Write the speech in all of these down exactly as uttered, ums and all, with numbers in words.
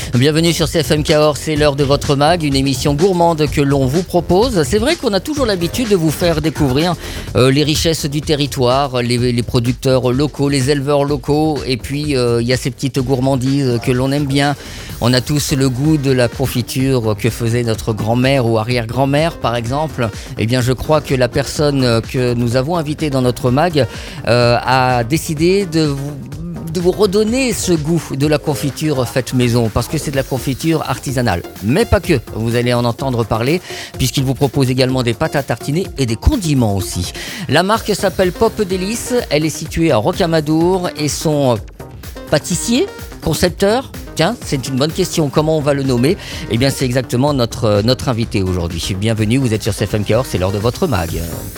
Bienvenue sur C F M Cahors, c'est l'heure de votre mag, une émission gourmande que l'on vous propose. C'est vrai qu'on a toujours l'habitude de vous faire découvrir euh, les richesses du territoire, les, les producteurs locaux, les éleveurs locaux, et puis il euh, y a ces petites gourmandises que l'on aime bien. On a tous le goût de la confiture que faisait notre grand-mère ou arrière-grand-mère par exemple. Eh bien je crois que la personne que nous avons invitée dans notre mag euh, a décidé de vous... de vous redonner ce goût de la confiture faite maison, parce que c'est de la confiture artisanale, mais pas que, vous allez en entendre parler, puisqu'il vous propose également des pâtes à tartiner et des condiments aussi. La marque s'appelle Pop Délices, elle est située à Rocamadour, et son pâtissier, concepteur, tiens, c'est une bonne question, comment on va le nommer? Eh bien c'est exactement notre, notre invité aujourd'hui. Bienvenue, vous êtes sur C F M Cahors, c'est l'heure de votre mag.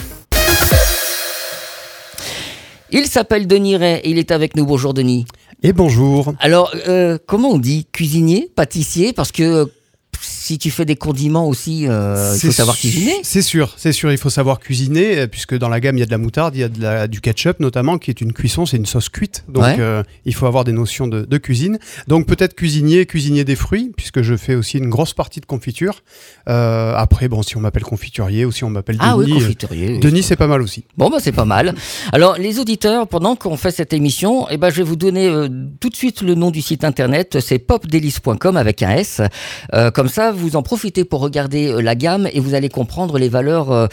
Il s'appelle Denis Ray et il est avec nous. Bonjour Denis. Et bonjour. Alors, euh, comment on dit? Cuisinier? Pâtissier? Parce que si tu fais des condiments aussi, euh, il faut savoir cuisiner. C'est sûr, c'est sûr, il faut savoir cuisiner, puisque dans la gamme, il y a de la moutarde, il y a de la, du ketchup notamment, qui est une cuisson, c'est une sauce cuite. Donc, ouais. euh, il faut avoir des notions de, de cuisine. Donc, peut-être cuisinier, cuisinier des fruits, puisque je fais aussi une grosse partie de confiture. Euh, après, bon, si on m'appelle confiturier ou si on m'appelle ah Denis. Ah oui, confiturier. Denis, oui, c'est pas mal aussi. Bon, bah, c'est pas mal. Alors, les auditeurs, pendant qu'on fait cette émission, eh ben, je vais vous donner euh, tout de suite le nom du site internet. C'est pop délices point com avec un S. Euh, comme ça, vous en profitez pour regarder la gamme et vous allez comprendre les valeurs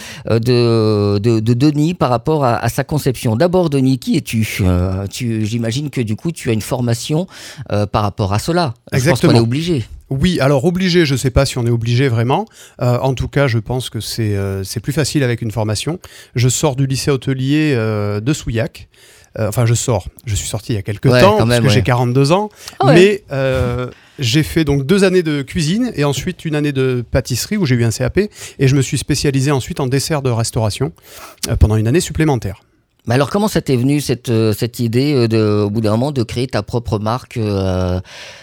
de, de, de Denis par rapport à, à sa conception. D'abord, Denis, qui es-tu, euh, tu J'imagine que du coup, tu as une formation euh, par rapport à cela. Exactement. Je pense qu'on est obligé. Oui, alors obligé, je ne sais pas si on est obligé vraiment. Euh, en tout cas, je pense que c'est, euh, c'est plus facile avec une formation. Je sors du lycée hôtelier euh, de Souillac. Euh, enfin, je sors. Je suis sorti il y a quelques ouais, temps, quand même, parce que ouais. j'ai quarante-deux ans. Ah ouais. Mais euh, j'ai fait donc deux années de cuisine et ensuite une année de pâtisserie où j'ai eu un C A P. Et je me suis spécialisé ensuite en dessert de restauration euh, pendant une année supplémentaire. Mais alors, comment ça t'est venu, cette, cette idée, de, au bout d'un moment, de créer ta propre marque euh...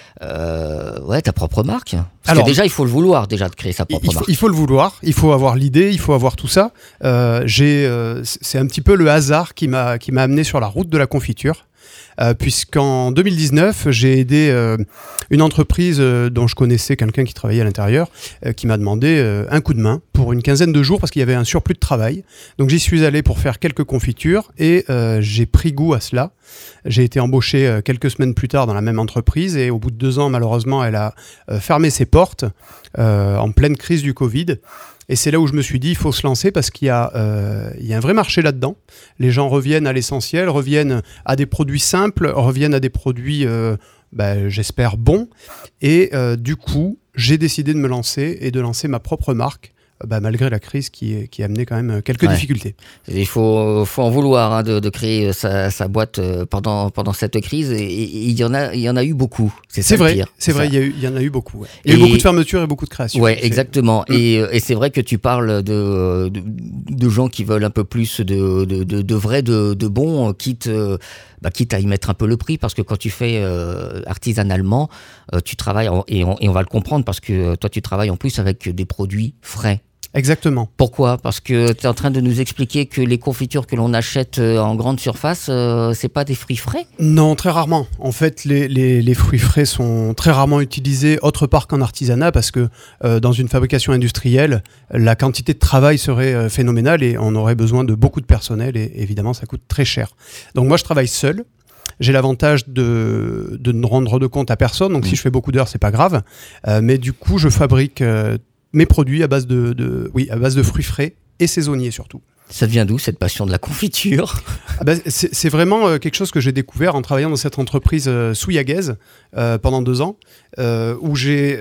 Euh, ouais, ta propre marque. Parce Alors, que déjà, il faut le vouloir, déjà, de créer sa propre il faut, marque. Il faut le vouloir, il faut avoir l'idée, il faut avoir tout ça. Euh, j'ai, euh, c'est un petit peu le hasard qui m'a, qui m'a amené sur la route de la confiture. Euh, puisqu'en deux mille dix-neuf, j'ai aidé euh, une entreprise euh, dont je connaissais quelqu'un qui travaillait à l'intérieur, euh, qui m'a demandé euh, un coup de main pour une quinzaine de jours parce qu'il y avait un surplus de travail. Donc j'y suis allé pour faire quelques confitures et euh, j'ai pris goût à cela. J'ai été embauché euh, quelques semaines plus tard dans la même entreprise et au bout de deux ans, malheureusement, elle a euh, fermé ses portes euh, en pleine crise du Covid. Et c'est là où je me suis dit, il faut se lancer parce qu'il y a, euh, il y a un vrai marché là-dedans. Les gens reviennent à l'essentiel, reviennent à des produits simples, reviennent à des produits, euh, bah, j'espère, bons. Et euh, du coup, j'ai décidé de me lancer et de lancer ma propre marque. Bah, malgré la crise qui, qui a amené quand même quelques ouais. difficultés. Il faut, faut en vouloir hein, de, de créer sa, sa boîte pendant, pendant cette crise et, et il, y en a, il y en a eu beaucoup. C'est, c'est vrai, pire, c'est, c'est vrai, il y, a eu, il y en a eu beaucoup. Ouais. Il y a et, eu beaucoup de fermetures et beaucoup de créations. Oui, exactement. Mmh. Et, et c'est vrai que tu parles de, de, de gens qui veulent un peu plus de, de, de, de vrai, de, de bon, quitte... Bah, quitte à y mettre un peu le prix, parce que quand tu fais euh, artisanalement, euh, tu travailles, en, et, on, et on va le comprendre, parce que euh, toi tu travailles en plus avec des produits frais. Exactement. Pourquoi ? Parce que tu es en train de nous expliquer que les confitures que l'on achète en grande surface, euh, c'est pas des fruits frais ? Non, très rarement. En fait, les, les, les fruits frais sont très rarement utilisés autre part qu'en artisanat parce que euh, dans une fabrication industrielle, la quantité de travail serait euh, phénoménale et on aurait besoin de beaucoup de personnel et évidemment, ça coûte très cher. Donc moi, je travaille seul. J'ai l'avantage de, de ne rendre de compte à personne. Donc mmh. si je fais beaucoup d'heures, c'est pas grave. Euh, mais du coup, je fabrique... Euh, mes produits à base de, de, oui, à base de fruits frais et saisonniers surtout. Ça vient d'où cette passion de la confiture ? ah ben, c'est, c'est vraiment euh, quelque chose que j'ai découvert en travaillant dans cette entreprise euh, souillagaise euh, pendant deux ans, euh, où j'ai...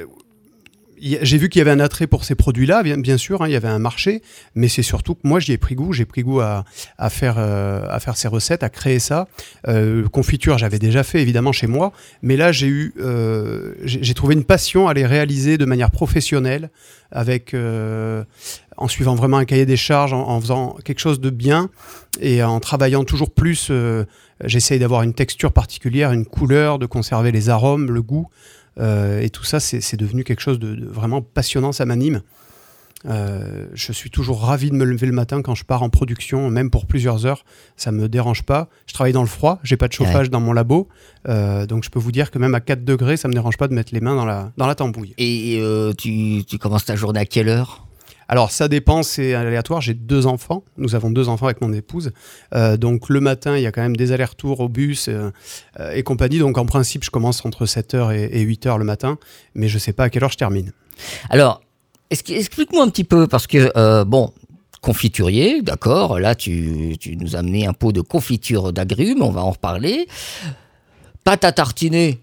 J'ai vu qu'il y avait un attrait pour ces produits-là, bien, bien sûr, hein, il y avait un marché, mais c'est surtout que moi, j'y ai pris goût. J'ai pris goût à, à, faire, euh, à faire ces recettes, à créer ça. Euh, confiture, j'avais déjà fait, évidemment, chez moi, mais là, j'ai, eu, euh, j'ai, j'ai trouvé une passion à les réaliser de manière professionnelle, avec, euh, en suivant vraiment un cahier des charges, en, en faisant quelque chose de bien et en travaillant toujours plus. Euh, j'essaye d'avoir une texture particulière, une couleur, de conserver les arômes, le goût. Euh, et tout ça, c'est, c'est devenu quelque chose de, de vraiment passionnant, ça m'anime. Euh, je suis toujours ravi de me lever le matin quand je pars en production, même pour plusieurs heures. Ça me dérange pas. Je travaille dans le froid, j'ai pas de chauffage ouais. dans mon labo, euh, donc je peux vous dire que même à quatre degrés, ça me dérange pas de mettre les mains dans la dans la tambouille. Et euh, tu, tu commences ta journée à quelle heure ? Alors ça dépend, c'est aléatoire. J'ai deux enfants. Nous avons deux enfants avec mon épouse. Euh, donc le matin, il y a quand même des allers-retours au bus euh, euh, et compagnie. Donc en principe, je commence entre sept heures et, et huit heures le matin, mais je sais pas à quelle heure je termine. Alors, explique-moi un petit peu, parce que, euh, bon, confiturier, d'accord, là tu, tu nous as amené un pot de confiture d'agrumes, on va en reparler. Pâte à tartiner,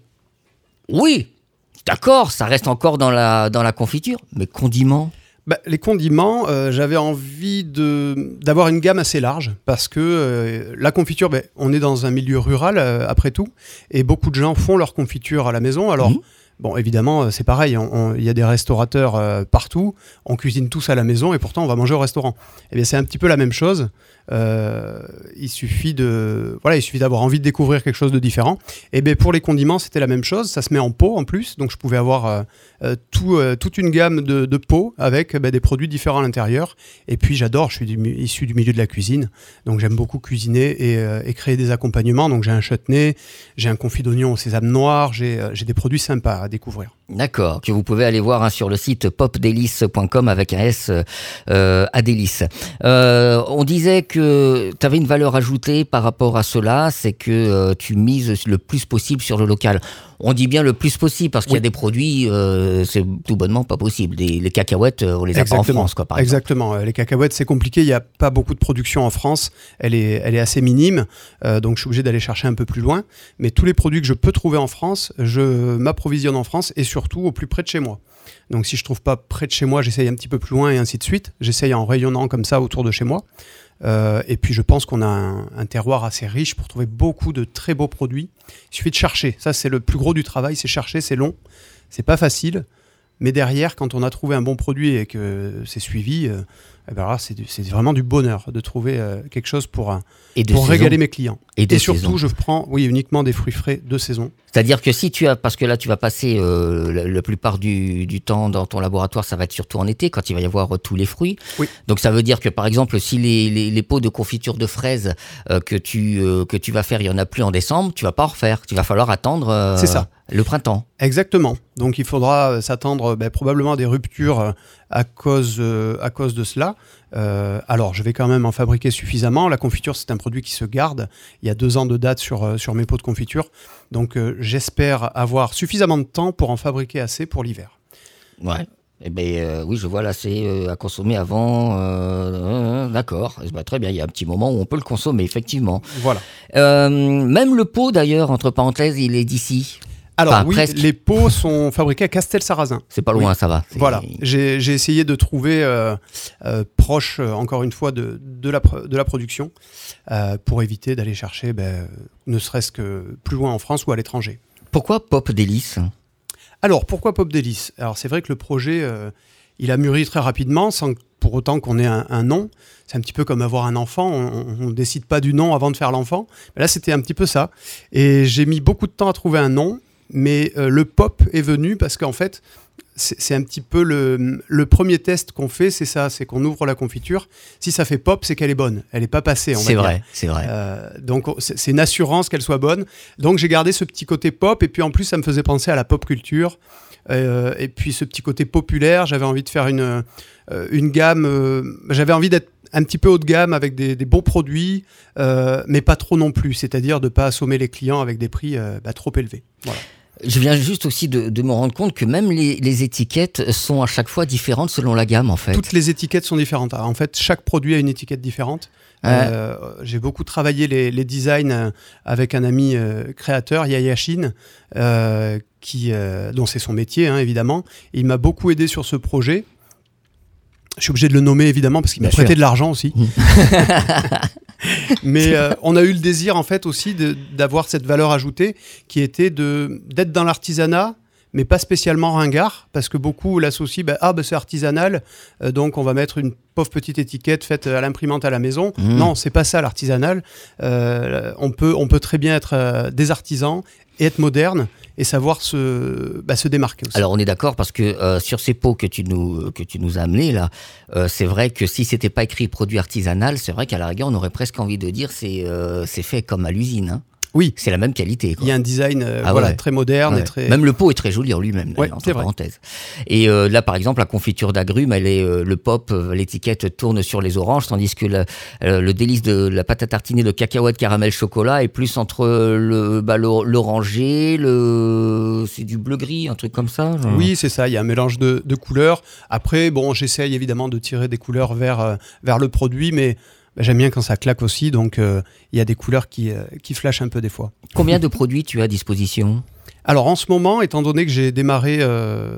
oui, d'accord, ça reste encore dans la, dans la confiture, mais condiments ? Bah, les condiments, euh, j'avais envie de, d'avoir une gamme assez large parce que euh, la confiture, bah, on est dans un milieu rural euh, après tout, et beaucoup de gens font leur confiture à la maison. Alors, mmh. bon, évidemment, c'est pareil, il y a des restaurateurs euh, partout, on cuisine tous à la maison et pourtant on va manger au restaurant. Eh bien, c'est un petit peu la même chose. Euh, il suffit de, voilà, il suffit d'avoir envie de découvrir quelque chose de différent. Et bien pour les condiments, c'était la même chose. Ça se met en pot en plus, donc je pouvais avoir euh, euh, tout, euh, toute une gamme de, de pots avec ben, des produits différents à l'intérieur. Et puis j'adore, je suis du, issu du milieu de la cuisine, donc j'aime beaucoup cuisiner et, euh, et créer des accompagnements. Donc j'ai un chutney, j'ai un confit d'oignon au sésame noir, j'ai, euh, j'ai des produits sympas à découvrir. D'accord, que vous pouvez aller voir hein, sur le site pop délice point com avec un S euh, à délice. Euh, on disait que tu avais une valeur ajoutée par rapport à cela, c'est que euh, tu mises le plus possible sur le local. On dit bien le plus possible parce qu'il oui. y a des produits, euh, c'est tout bonnement pas possible. Les, les cacahuètes, on les a Exactement. pas en France, quoi, par exemple. Exactement. Les cacahuètes, c'est compliqué. Il n'y a pas beaucoup de production en France. Elle est, elle est assez minime. Euh, donc, je suis obligé d'aller chercher un peu plus loin. Mais tous les produits que je peux trouver en France, je m'approvisionne en France et surtout au plus près de chez moi. Donc, si je ne trouve pas près de chez moi, j'essaye un petit peu plus loin et ainsi de suite. J'essaye en rayonnant comme ça autour de chez moi. Euh, et puis je pense qu'on a un, un terroir assez riche pour trouver beaucoup de très beaux produits. Il suffit de chercher. Ça, c'est le plus gros du travail, c'est chercher, c'est long, c'est pas facile. Mais derrière, quand on a trouvé un bon produit et que c'est suivi, euh, eh ben là, c'est, du, c'est vraiment du bonheur de trouver euh, quelque chose pour, et pour régaler mes clients. Et, et surtout, saison. je prends oui, uniquement des fruits frais de saison. C'est-à-dire que si tu as, parce que là tu vas passer euh, la, la plupart du, du temps dans ton laboratoire, ça va être surtout en été quand il va y avoir euh, tous les fruits. Oui. Donc ça veut dire que par exemple si les, les, les pots de confiture de fraises euh, que, tu, euh, que tu vas faire, il n'y en a plus en décembre, tu ne vas pas en refaire. Tu vas falloir attendre euh, C'est ça. le printemps. Exactement. Donc il faudra s'attendre ben, probablement à des ruptures à cause, euh, à cause de cela. Euh, alors je vais quand même en fabriquer suffisamment. La confiture, c'est un produit qui se garde. Il y a deux ans de date sur, euh, sur mes pots de confiture. Donc euh, j'espère avoir suffisamment de temps pour en fabriquer assez pour l'hiver. Ouais. Eh ben, euh, oui, je vois là, c'est euh, à consommer avant. Euh, euh, d'accord, eh ben, très bien. Il y a un petit moment où on peut le consommer, effectivement. Voilà. Euh, même le pot, d'ailleurs, entre parenthèses, il est d'ici. Alors enfin, oui, presque. Les pots sont fabriqués à Castel-Sarrazin. C'est pas loin, oui. ça va. C'est... Voilà. J'ai, j'ai essayé de trouver euh, euh, proche, euh, encore une fois, de, de, la, de la production euh, pour éviter d'aller chercher, ben, ne serait-ce que plus loin en France ou à l'étranger. Pourquoi Pop Délice ? Alors, pourquoi Pop Délice ? Alors, c'est vrai que le projet, euh, il a mûri très rapidement, sans pour autant qu'on ait un, un nom. C'est un petit peu comme avoir un enfant. On ne décide pas du nom avant de faire l'enfant. Mais là, c'était un petit peu ça. Et j'ai mis beaucoup de temps à trouver un nom. Mais euh, le pop est venu parce qu'en fait, c'est, c'est un petit peu le, le premier test qu'on fait, c'est ça, c'est qu'on ouvre la confiture. Si ça fait pop, c'est qu'elle est bonne. Elle n'est pas passée, on c'est va vrai, dire. C'est vrai, euh, donc, c'est, c'est une assurance qu'elle soit bonne. Donc, j'ai gardé ce petit côté pop. Et puis, en plus, ça me faisait penser à la pop culture. Euh, et puis, ce petit côté populaire. J'avais envie de faire une, euh, une gamme. Euh, j'avais envie d'être un petit peu haut de gamme avec des, des bons produits, euh, mais pas trop non plus. C'est-à-dire de ne pas assommer les clients avec des prix euh, bah, trop élevés. Voilà. Je viens juste aussi de, de me rendre compte que même les, les étiquettes sont à chaque fois différentes selon la gamme, en fait. Toutes les étiquettes sont différentes. En fait, chaque produit a une étiquette différente. Ouais. Euh, j'ai beaucoup travaillé les, les designs avec un ami euh, créateur, Yaya Shin, euh, qui, euh, dont c'est son métier, hein, évidemment. Et il m'a beaucoup aidé sur ce projet. Je suis obligé de le nommer, évidemment, parce qu'il Bien m'a sûr. prêté de l'argent aussi. Mais euh, on a eu le désir, en fait, aussi de, d'avoir cette valeur ajoutée qui était de, d'être dans l'artisanat, mais pas spécialement ringard, parce que beaucoup l'associent, bah, ah bah, c'est artisanal, euh, donc on va mettre une pauvre petite étiquette faite à l'imprimante à la maison. Mmh. Non, c'est pas ça l'artisanal. Euh, on peut, on peut très bien être euh, des artisans et être moderne et savoir se, bah, se démarquer aussi. Alors on est d'accord parce que euh, sur ces pots que tu nous, que tu nous as amenés là, euh, c'est vrai que si c'était pas écrit produit artisanal, c'est vrai qu'à la rigueur on aurait presque envie de dire c'est, euh, c'est fait comme à l'usine. Hein. Oui, c'est la même qualité, quoi. Il y a un design euh, ah voilà, ouais. très moderne. Ouais. Et très... Même le pot est très joli en lui-même, ouais, entre parenthèses. Et euh, là, par exemple, la confiture d'agrumes, elle est, euh, le pop, euh, l'étiquette tourne sur les oranges, tandis que la, euh, le délice de la pâte à tartiner de cacahuètes, caramel, chocolat est plus entre le, bah, l'oranger, le... c'est du bleu-gris, un truc comme ça. Genre. Oui, c'est ça, il y a un mélange de, de couleurs. Après, bon, j'essaye évidemment de tirer des couleurs vers, euh, vers le produit, mais... Ben, j'aime bien quand ça claque aussi, donc il euh, y a des couleurs qui, euh, qui flashent un peu des fois. Combien de produits tu as à disposition ? Alors en ce moment, étant donné que j'ai démarré euh,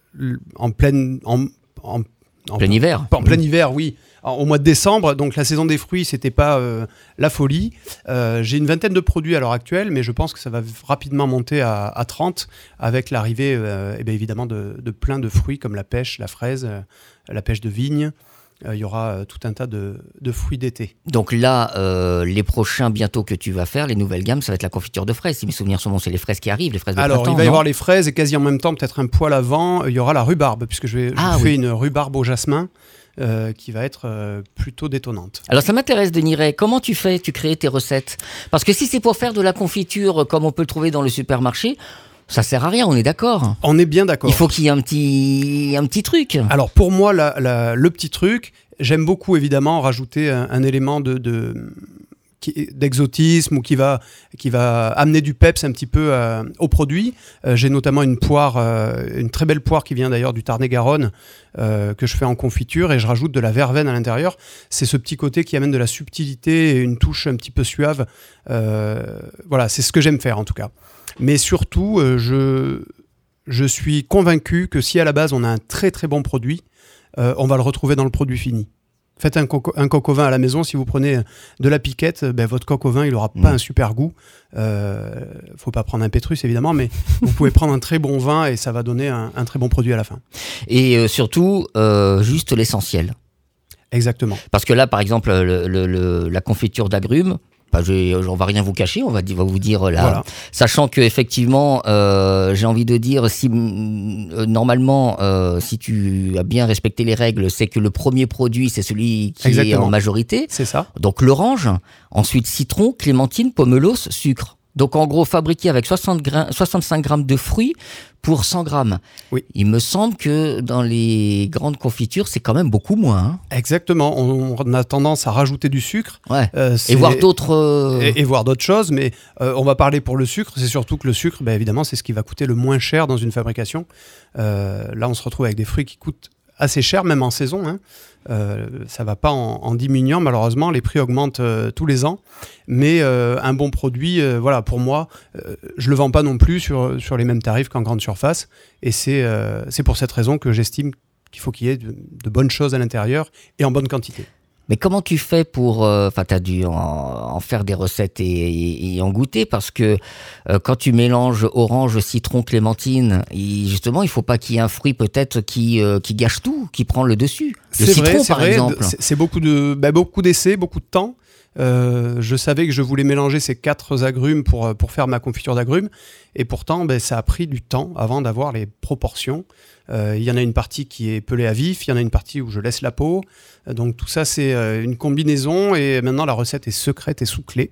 en pleine... En, en, en plein hiver. En plein hiver, oui. Au mois de décembre, donc la saison des fruits, c'était pas euh, la folie. Euh, j'ai une vingtaine de produits à l'heure actuelle, mais je pense que ça va rapidement monter à, à trente avec l'arrivée euh, et bien évidemment de, de plein de fruits comme la pêche, la fraise, euh, la pêche de vigne. Il euh, y aura euh, tout un tas de, de fruits d'été. Donc là, euh, les prochains bientôt que tu vas faire, les nouvelles gammes, ça va être la confiture de fraises. Si mes souvenirs sont bons, c'est les fraises qui arrivent, les fraises de Alors, printemps. Alors, il va y non avoir les fraises et quasi en même temps, peut-être un poil avant, il y aura la rhubarbe, puisque je, vais, ah, je oui. fais une rhubarbe au jasmin euh, qui va être euh, plutôt détonnante. Alors ça m'intéresse, Denis Ray, comment tu fais, tu crées tes recettes ? Parce que si c'est pour faire de la confiture comme on peut le trouver dans le supermarché, ça sert à rien, on est d'accord. On est bien d'accord. Il faut qu'il y ait un petit, un petit truc. Alors pour moi, la, la, le petit truc, j'aime beaucoup évidemment rajouter un, un élément de, de, qui, d'exotisme ou qui va, qui va amener du peps un petit peu euh, au produit. Euh, j'ai notamment une poire, euh, une très belle poire qui vient d'ailleurs du Tarn-et-Garonne euh, que je fais en confiture et je rajoute de la verveine à l'intérieur. C'est ce petit côté qui amène de la subtilité et une touche un petit peu suave. Euh, voilà, c'est ce que j'aime faire en tout cas. Mais surtout, euh, je, je suis convaincu que si à la base on a un très très bon produit, euh, on va le retrouver dans le produit fini. Faites un, coco, un coq au vin à la maison, si vous prenez de la piquette, ben, votre coq au vin, il n'aura pas mmh. un super goût. Il euh, ne faut pas prendre un Pétrus évidemment, mais vous pouvez prendre un très bon vin et ça va donner un, un très bon produit à la fin. Et euh, surtout, euh, juste l'essentiel. Exactement. Parce que là, par exemple, le, le, le, la confiture d'agrumes, bah, on va rien vous cacher, on va, va vous dire là, voilà. Sachant que effectivement, euh, j'ai envie de dire, si euh, normalement, euh, si tu as bien respecté les règles, c'est que le premier produit, c'est celui qui Exactement. Est en majorité. C'est ça. Donc l'orange, ensuite citron, clémentine, pomelos, sucre. Donc en gros, fabriqué avec soixante grammes, soixante-cinq grammes de fruits pour cent grammes. Oui. Il me semble que dans les grandes confitures, c'est quand même beaucoup moins. Hein. Exactement. On a tendance à rajouter du sucre. Ouais. Euh, et voir d'autres... Euh... Et, et voir d'autres choses. Mais euh, on va parler pour le sucre. C'est surtout que le sucre, bah, évidemment, c'est ce qui va coûter le moins cher dans une fabrication. Euh, là, on se retrouve avec des fruits qui coûtent assez cher, même en saison. Hein. Euh, ça ne va pas en, en diminuant, malheureusement. Les prix augmentent euh, tous les ans. Mais euh, un bon produit, euh, voilà, pour moi, euh, je ne le vends pas non plus sur, sur les mêmes tarifs qu'en grande surface. Et c'est, euh, c'est pour cette raison que j'estime qu'il faut qu'il y ait de, de bonnes choses à l'intérieur et en bonne quantité. Mais comment tu fais pour... Enfin, euh, tu as dû en, en faire des recettes et, et, et en goûter, parce que euh, quand tu mélanges orange, citron, clémentine, il, justement, il ne faut pas qu'il y ait un fruit peut-être qui, euh, qui gâche tout, qui prend le dessus. Le c'est citron, vrai, c'est par vrai, exemple. C'est, c'est beaucoup, de, bah, beaucoup d'essais, beaucoup de temps. Euh, je savais que je voulais mélanger ces quatre agrumes pour, pour faire ma confiture d'agrumes. Et pourtant, ben, ça a pris du temps avant d'avoir les proportions. Euh, il y en a une partie qui est pelée à vif, il y en a une partie où je laisse la peau. Donc tout ça, c'est euh, une combinaison. Et maintenant, la recette est secrète et sous clé.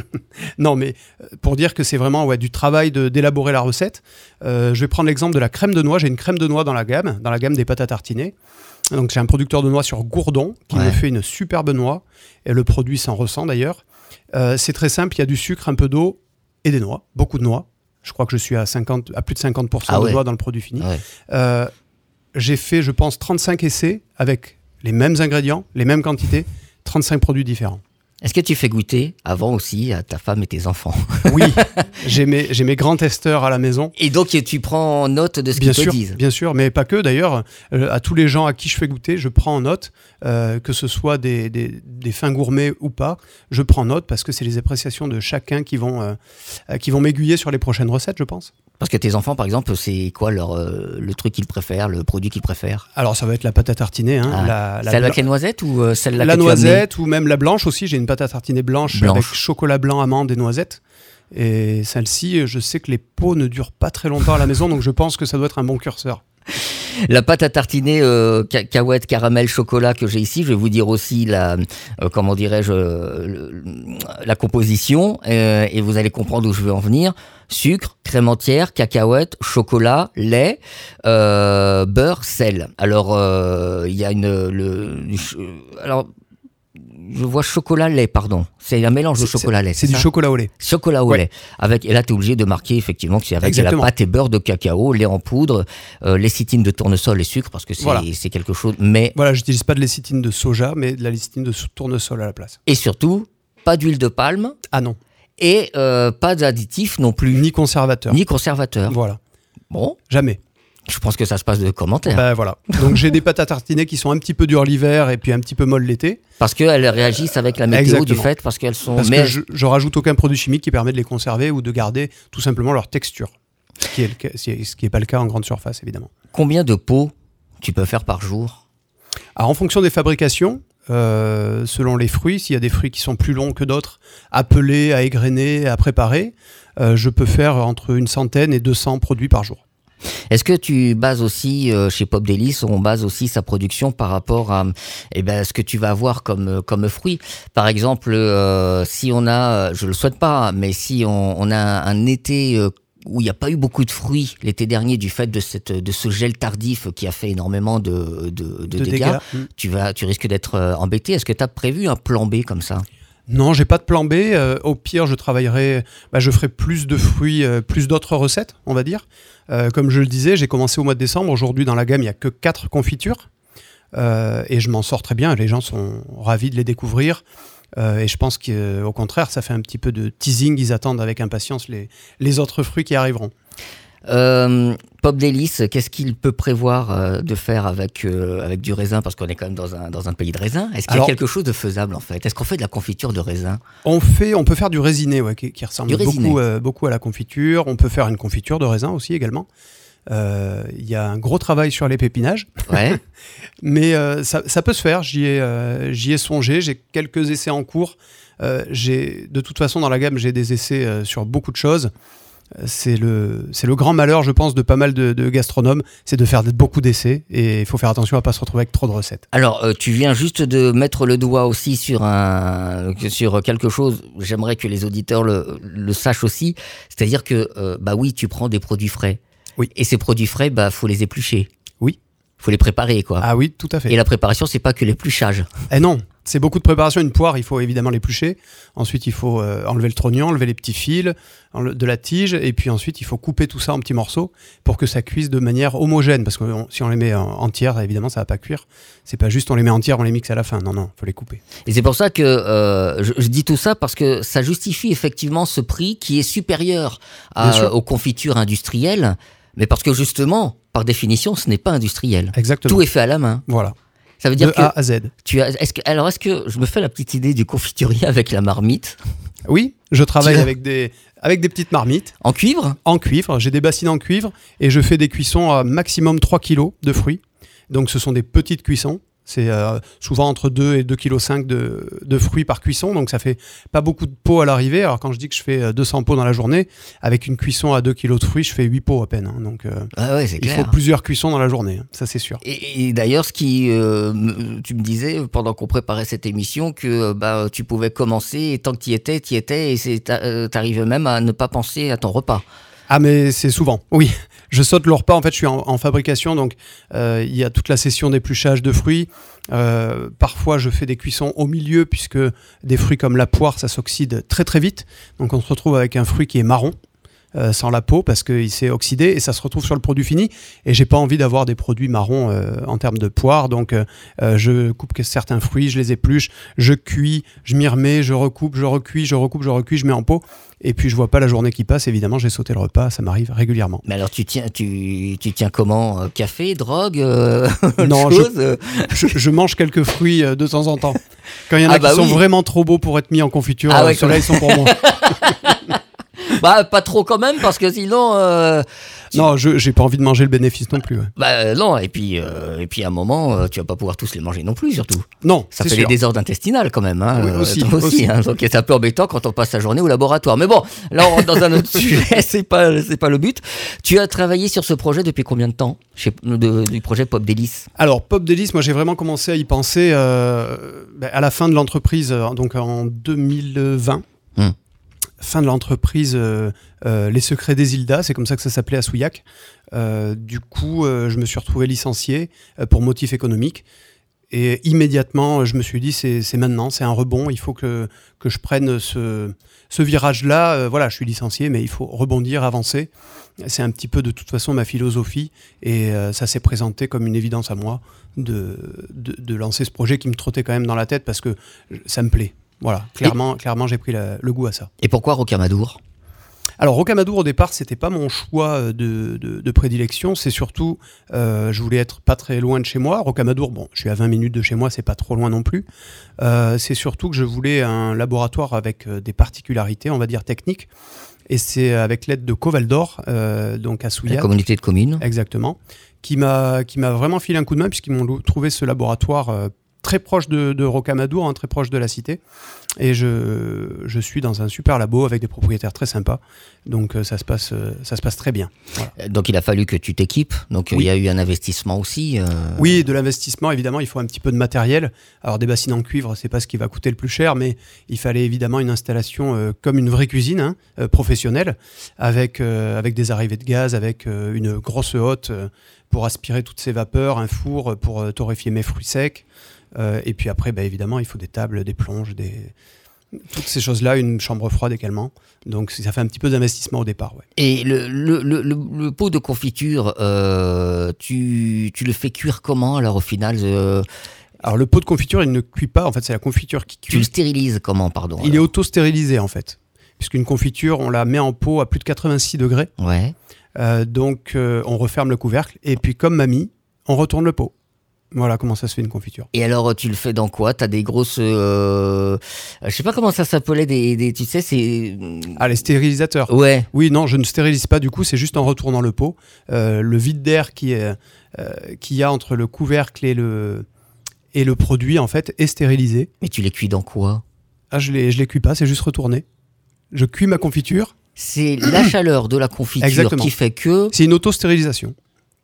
Non, mais pour dire que c'est vraiment ouais, du travail de, d'élaborer la recette. Euh, je vais prendre l'exemple de la crème de noix. J'ai une crème de noix dans la gamme, dans la gamme des pâtes à tartiner. Donc j'ai un producteur de noix sur Gourdon qui ouais. me fait une superbe noix. Et le produit s'en ressent d'ailleurs. Euh, c'est très simple, il y a du sucre, un peu d'eau et des noix, beaucoup de noix. Je crois que je suis à, cinquante, à plus de cinquante pour cent ah de ouais. noix dans le produit fini. Ouais. Euh, j'ai fait, je pense, trente-cinq essais avec les mêmes ingrédients, les mêmes quantités, trente-cinq produits différents. Est-ce que tu fais goûter avant aussi à ta femme et tes enfants ? Oui, j'ai mes, j'ai mes grands testeurs à la maison. Et donc tu prends note de ce bien qu'ils sûr, te disent ? Bien sûr, mais pas que d'ailleurs. Euh, à tous les gens à qui je fais goûter, je prends note, euh, que ce soit des, des, des fins gourmets ou pas. Je prends note parce que c'est les appréciations de chacun qui vont, euh, qui vont m'aiguiller sur les prochaines recettes, je pense. Parce que tes enfants, par exemple, c'est quoi leur, euh, le truc qu'ils préfèrent, le produit qu'ils préfèrent? Alors ça va être la pâte à tartiner. Hein, ah. la, la celle bla... avec les noisettes ou euh, celle-là La que noisette tu as ou même la blanche aussi. J'ai une pâte à tartiner blanche, blanche. avec chocolat blanc, amande et noisettes. Et celle-ci, je sais que les pots ne durent pas très longtemps à la maison, donc je pense que ça doit être un bon curseur. La pâte à tartiner euh, cacahuète, caramel, chocolat que j'ai ici, je vais vous dire aussi la, euh, comment dirais-je, euh, la composition euh, et vous allez comprendre où je veux en venir. Sucre, crème entière, cacahuètes, chocolat, lait, euh, beurre, sel. Alors il euh, y a une, le, alors je vois chocolat-lait, pardon. C'est un mélange de chocolat-lait. C'est, c'est du chocolat au lait. Chocolat au ouais. lait. Avec, et là, tu es obligé de marquer effectivement que c'est avec Exactement. de la pâte et beurre de cacao, lait en poudre, euh, lécithine de tournesol et sucre, parce que c'est, voilà. c'est quelque chose. Mais voilà, j'utilise pas de lécithine de soja, mais de la lécithine de tournesol à la place. Et surtout, pas d'huile de palme. Ah non. Et euh, pas d'additifs non plus. Ni conservateur. Ni conservateur. Voilà. Bon. Jamais. Je pense que ça se passe de commentaires. Ben voilà. Donc j'ai des pâtes à tartiner qui sont un petit peu dures l'hiver et puis un petit peu molles l'été. Parce qu'elles réagissent avec la météo Exactement. du fait, parce qu'elles sont. Parce mais... que je, je rajoute aucun produit chimique qui permet de les conserver ou de garder tout simplement leur texture. Ce qui est le cas, ce qui n'est pas le cas en grande surface évidemment. Combien de pots tu peux faire par jour? Alors, en fonction des fabrications, euh, selon les fruits, s'il y a des fruits qui sont plus longs que d'autres, à peler, à égrener, à préparer, euh, je peux faire entre une centaine et deux cents produits par jour. Est-ce que tu bases aussi, euh, chez Pop Délice, on base aussi sa production par rapport à eh ben, ce que tu vas avoir comme, comme fruits? Par exemple, euh, si on a, je ne le souhaite pas, mais si on, on a un, un été euh, où il n'y a pas eu beaucoup de fruits l'été dernier du fait de, cette, de ce gel tardif qui a fait énormément de, de, de, de dégâts, dégâts. Mmh. Tu, vas, tu risques d'être euh, embêté. Est-ce que tu as prévu un plan B comme ça? Non, j'ai pas de plan B. Euh, au pire, je travaillerai, bah, je ferai plus de fruits, euh, plus d'autres recettes, on va dire. Euh, comme je le disais, j'ai commencé au mois de décembre. Aujourd'hui, dans la gamme, il n'y a que quatre confitures. Euh, et je m'en sors très bien. Les gens sont ravis de les découvrir. Euh, et je pense qu'au contraire, ça fait un petit peu de teasing. Ils attendent avec impatience les, les autres fruits qui arriveront. Euh, Pop Délice, qu'est-ce qu'il peut prévoir euh, de faire avec, euh, avec du raisin? Parce qu'on est quand même dans un, dans un pays de raisin. Est-ce qu'il Alors, y a quelque chose de faisable en fait? Est-ce qu'on fait de la confiture de raisin? On, fait, on peut faire du raisiné, ouais, qui, qui ressemble beaucoup, euh, beaucoup à la confiture. On peut faire une confiture de raisin aussi également. Il euh, y a un gros travail sur les pépinages. Ouais. Mais euh, ça, ça peut se faire. J'y ai, euh, j'y ai songé. J'ai quelques essais en cours. Euh, j'ai, de toute façon, dans la gamme, j'ai des essais euh, sur beaucoup de choses. C'est le, c'est le grand malheur, je pense, de pas mal de, de gastronomes, c'est de faire beaucoup d'essais et il faut faire attention à ne pas se retrouver avec trop de recettes. Alors, euh, tu viens juste de mettre le doigt aussi sur, un, sur quelque chose, j'aimerais que les auditeurs le, le sachent aussi, c'est-à-dire que, euh, bah oui, tu prends des produits frais. Oui. Et ces produits frais, bah faut les éplucher. Oui. Faut les préparer, quoi. Ah oui, tout à fait. Et la préparation, c'est pas que l'épluchage. Eh non, c'est beaucoup de préparation. Une poire, il faut évidemment l'éplucher. Ensuite, il faut euh, enlever le trognon, enlever les petits fils de la tige. Et puis ensuite, il faut couper tout ça en petits morceaux pour que ça cuise de manière homogène. Parce que on, si on les met en, entières, évidemment, ça va pas cuire. C'est pas juste on les met entières, on les mixe à la fin. Non, non, il faut les couper. Et c'est pour ça que euh, je, je dis tout ça parce que ça justifie effectivement ce prix qui est supérieur à, aux confitures industrielles. Mais parce que justement, par définition, ce n'est pas industriel. Exactement. Tout est fait à la main. Voilà. Ça veut dire de que A à Z. Tu as, est-ce que, alors, est-ce que je me fais la petite idée du confiturier avec la marmite? Oui, je travaille avec des, avec des petites marmites. En cuivre? En cuivre. J'ai des bassines en cuivre et je fais des cuissons à maximum trois kilos de fruits. Donc, ce sont des petites cuissons. C'est euh, souvent entre deux et deux virgule cinq kilos de, de fruits par cuisson, donc ça fait pas beaucoup de pots à l'arrivée. Alors quand je dis que je fais deux cents pots dans la journée, avec une cuisson à deux kilos de fruits, je fais huit pots à peine. Hein, donc euh, ah ouais, c'est il clair. faut plusieurs cuissons dans la journée, hein, ça c'est sûr. Et, et d'ailleurs, ce qui, euh, tu me disais pendant qu'on préparait cette émission que bah, tu pouvais commencer et tant que tu y étais, tu y étais et t'arrivais même à ne pas penser à ton repas. Ah mais c'est souvent, oui. Je saute le repas, en fait je suis en, en fabrication, donc euh, il y a toute la session d'épluchage de fruits. Euh, parfois je fais des cuissons au milieu puisque des fruits comme la poire ça s'oxyde très très vite. Donc on se retrouve avec un fruit qui est marron. Euh, sans la peau parce qu'il s'est oxydé et ça se retrouve sur le produit fini et j'ai pas envie d'avoir des produits marrons euh, en termes de poire, donc euh, je coupe certains fruits, je les épluche, je cuis, je m'y remets, je recoupe, je recuis, je recoupe, je recuis, je mets en pot et puis je vois pas la journée qui passe. Évidemment j'ai sauté le repas, ça m'arrive régulièrement. Mais alors tu tiens, tu, tu tiens comment euh, café, drogue, euh, non, chose je, je, je mange quelques fruits euh, de temps en temps quand il y en a ah qui bah sont oui. vraiment trop beaux pour être mis en confiture, ah euh, ouais, ceux-là ils sont pour moi. Bah, pas trop quand même, parce que sinon... Euh, tu... Non, je j'ai pas envie de manger le bénéfice non plus. Ouais. Bah euh, non, et puis, euh, et puis à un moment, euh, tu vas pas pouvoir tous les manger non plus, surtout. Non, ça c'est fait sûr. des désordres intestinales quand même. Hein, oui, euh, aussi. aussi, aussi. Hein, donc c'est un peu embêtant quand on passe sa journée au laboratoire. Mais bon, là on rentre dans un autre sujet, c'est pas, c'est pas le but. Tu as travaillé sur ce projet depuis combien de temps, chez, de, du projet Pop Délice? Alors Pop Délice, moi j'ai vraiment commencé à y penser euh, ben, à la fin de l'entreprise, donc en deux mille vingt. Hum. Fin de l'entreprise euh, euh, Les Secrets des Hilda, c'est comme ça que ça s'appelait à Souillac. Euh, du coup, euh, je me suis retrouvé licencié euh, pour motif économique. Et immédiatement, je me suis dit, c'est, c'est maintenant, c'est un rebond, il faut que, que je prenne ce, ce virage-là. Euh, voilà, je suis licencié, mais il faut rebondir, avancer. C'est un petit peu de toute façon ma philosophie. Et euh, ça s'est présenté comme une évidence à moi de, de, de lancer ce projet qui me trottait quand même dans la tête parce que ça me plaît. Voilà, clairement, et... clairement j'ai pris la, le goût à ça. Et pourquoi Rocamadour ? Alors Rocamadour au départ c'était pas mon choix de, de, de prédilection, c'est surtout euh, je voulais être pas très loin de chez moi. Rocamadour, bon je suis à vingt minutes de chez moi, c'est pas trop loin non plus. Euh, c'est surtout que je voulais un laboratoire avec des particularités, on va dire techniques. Et c'est avec l'aide de Coval d'Or, euh, donc à Souillac. La communauté de communes. Exactement, qui m'a, qui m'a vraiment filé un coup de main puisqu'ils m'ont trouvé ce laboratoire euh, très proche de, de Rocamadour, hein, très proche de la cité. Et je, je suis dans un super labo avec des propriétaires très sympas. Donc ça se passe, ça se passe très bien. Voilà. Donc il a fallu que tu t'équipes. Donc oui. Il y a eu un investissement aussi. Euh... Oui, de l'investissement, évidemment. Il faut un petit peu de matériel. Alors des bassines en cuivre, c'est pas ce qui va coûter le plus cher, mais il fallait évidemment une installation euh, comme une vraie cuisine, hein, euh, professionnelle, avec, euh, avec des arrivées de gaz, avec euh, une grosse hotte euh, pour aspirer toutes ces vapeurs, un four pour euh, torréfier mes fruits secs. Euh, et puis après, bah, évidemment, il faut des tables, des plonges, des... toutes ces choses-là, une chambre froide également. Donc ça fait un petit peu d'investissement au départ. Ouais. Et le, le, le, le pot de confiture, euh, tu, tu le fais cuire comment alors au final euh... Alors le pot de confiture, il ne cuit pas. En fait, c'est la confiture qui cuit. Tu le stérilises comment, pardon? Il alors. est auto-stérilisé en fait. Puisqu'une confiture, on la met en pot à plus de quatre-vingt-six degrés. Ouais. Euh, donc euh, on referme le couvercle. Et puis comme mamie, on retourne le pot. Voilà comment ça se fait une confiture. Et alors, tu le fais dans quoi? T'as des grosses... Euh, je sais pas comment ça s'appelait, des, des, tu sais, c'est... Ah, les stérilisateurs. Ouais. Oui, non, je ne stérilise pas du coup, c'est juste en retournant le pot. Euh, le vide d'air qui est, euh, qu'il y a entre le couvercle et le, et le produit, en fait, est stérilisé. Mais tu les cuis dans quoi? Ah, je les, je les cuis pas, c'est juste retourné. Je cuis ma confiture. C'est la chaleur de la confiture Exactement. Qui fait que... C'est une auto-stérilisation.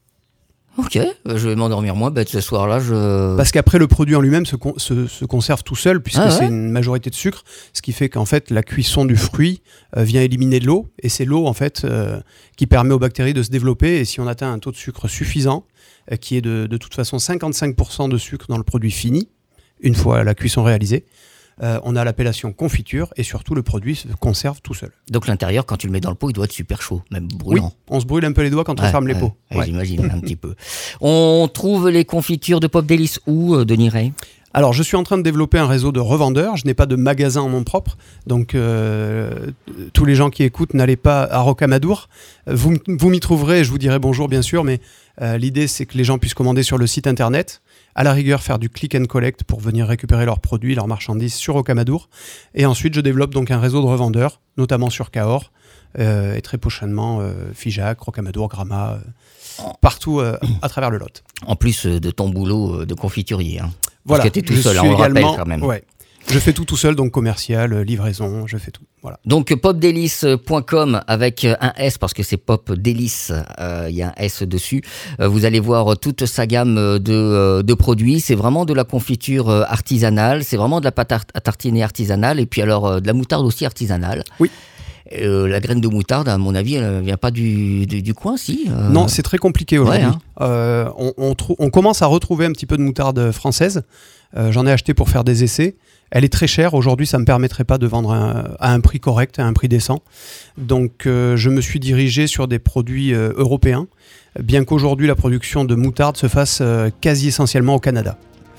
Ok, je vais m'endormir moins bête ce soir-là. Je... Parce qu'après, le produit en lui-même se, con- se, se conserve tout seul, puisque ah ouais. c'est une majorité de sucre, ce qui fait qu'en fait, la cuisson du fruit euh, vient éliminer de l'eau, et c'est l'eau en fait euh, qui permet aux bactéries de se développer. Et si on atteint un taux de sucre suffisant, euh, qui est de, de toute façon cinquante-cinq pour cent de sucre dans le produit fini, une fois la cuisson réalisée, Euh, on a l'appellation confiture et surtout le produit se conserve tout seul. Donc l'intérieur, quand tu le mets dans le pot, il doit être super chaud, même brûlant. Oui, on se brûle un peu les doigts quand ouais, on ferme les ouais, pots. Ouais, ouais. J'imagine un petit peu. On trouve les confitures de Pop Délice où, Denis Ray ? Alors, je suis en train de développer un réseau de revendeurs. Je n'ai pas de magasin en nom propre. Donc, euh, tous les gens qui écoutent, n'allez pas à Rocamadour. Vous, vous m'y trouverez et je vous dirai bonjour, bien sûr. Mais euh, l'idée, c'est que les gens puissent commander sur le site internet. À la rigueur, faire du click and collect pour venir récupérer leurs produits, leurs marchandises sur Rocamadour. Et ensuite, je développe donc un réseau de revendeurs, notamment sur Cahors. Euh, et très prochainement, euh, Figeac, Rocamadour, Gramma, euh, partout euh, à travers le Lot. En plus de ton boulot de confiturier, hein. Voilà, parce que tu es tout seul, on le rappelle quand même. Ouais, je fais tout tout seul, donc commercial, livraison, je fais tout. Voilà. Donc pop délice point com avec un S, parce que c'est Pop Délice, il euh, y a un S dessus. Euh, vous allez voir toute sa gamme de, euh, de produits. C'est vraiment de la confiture artisanale, c'est vraiment de la pâte à tartiner artisanale, et puis alors euh, de la moutarde aussi artisanale. Oui. Euh, la graine de moutarde, à mon avis, elle ne vient pas du, du, du coin, si euh... Non, c'est très compliqué aujourd'hui. Ouais, hein. euh, on, on, trou- on commence à retrouver un petit peu de moutarde française. Euh, j'en ai acheté pour faire des essais. Elle est très chère. Aujourd'hui, ça ne me permettrait pas de vendre un, à un prix correct, à un prix décent. Donc, euh, je me suis dirigé sur des produits euh, européens, bien qu'aujourd'hui, la production de moutarde se fasse euh, quasi essentiellement au Canada.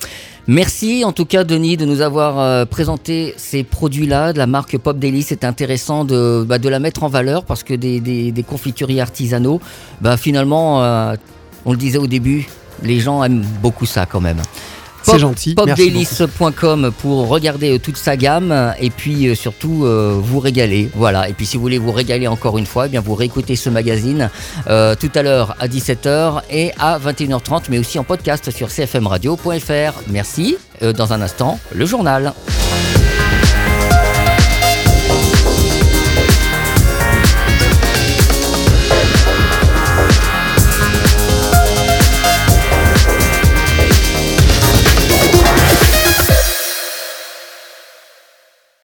Merci en tout cas Denis de nous avoir euh, présenté ces produits-là de la marque Pop Délice. C'est intéressant de, bah, de la mettre en valeur parce que des, des, des confituriers artisanaux, bah, finalement, euh, on le disait au début, les gens aiment beaucoup ça quand même. C'est gentil. popdelice point com pour regarder euh, toute sa gamme et puis euh, surtout euh, vous régaler. Voilà. Et puis si vous voulez vous régaler encore une fois, eh bien vous réécoutez ce magazine euh, tout à l'heure à dix-sept heures et à vingt et une heures trente, mais aussi en podcast sur c f m radio point f r. Merci. Euh, dans un instant, le journal.